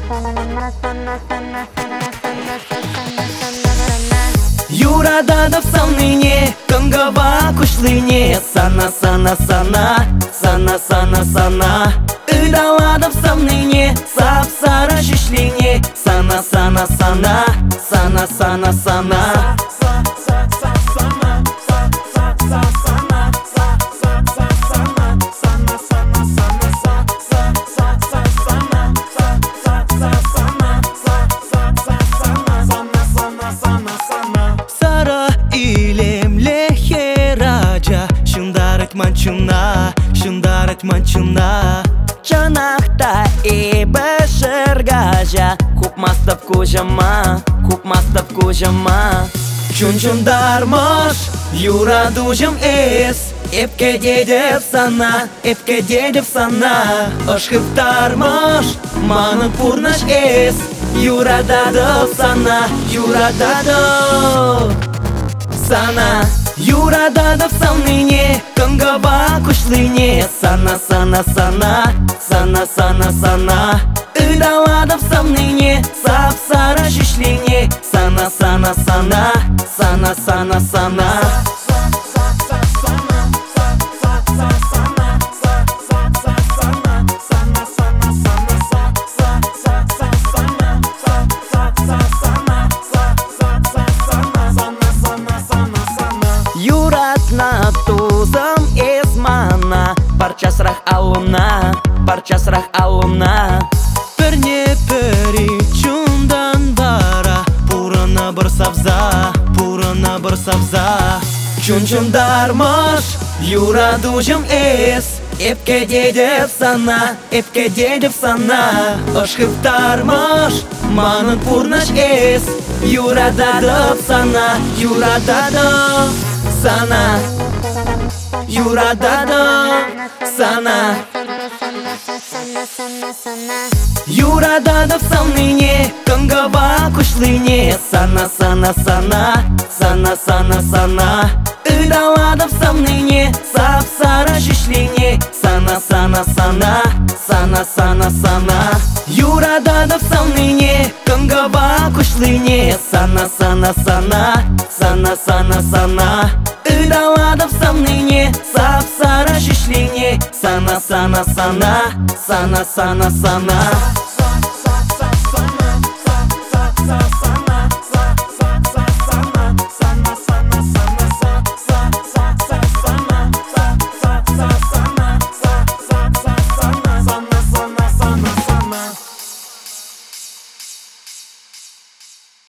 Юрададов самныне, кынгава кушлыне. Сана, сана, сана, сана, сана, сана. Ыдаладов самныне, сап-сара шишлине. Сана, сана, сана, сана, сана, сана. Шындар айтманчына Чанақта ебішір ғажа Купмастап көжама, купмастап көжама Чун-чундармыш, юрадужым эс Эпке дедіп сана, эпке дедіп сана Ышқыптармыш, маны пурнаш эс Юрададып сана, юрададып сана. Юрададов самныне, кынгава кушлыне. Сана, сана, сана, сана, сана, сана. Ыдаладов самныне, сап-сара шишлине. Сана, сана, сана, сана, сана, сана. Юратна тузым эсмана, парчасрах алуна, парчасрах алуна. Перне пери чундан бара, пурана бір савза, пурана бір савза. Чун-чундармыш, юрадужым эс Эпке дедіп сана, эпке дедіп сана. Ышқыптармыш, манын пурнаш эс Юрададып сана, юрададып сана. Юрададып сана. Юрададып самныне, кынгава кушлыне. Сана, сана, сана, сана, сана, сана. Ыдаладов самныне, сап-сара шишлине. Сана, сана, сана, сана, сана, сана. Юрададов самныне, кынгава кушлыне. Сана, сана, сана, сана, сана, сана. Ыдаладов самныне, сап-сара шишлине. Сана, сана, сана, сана, сана, сана.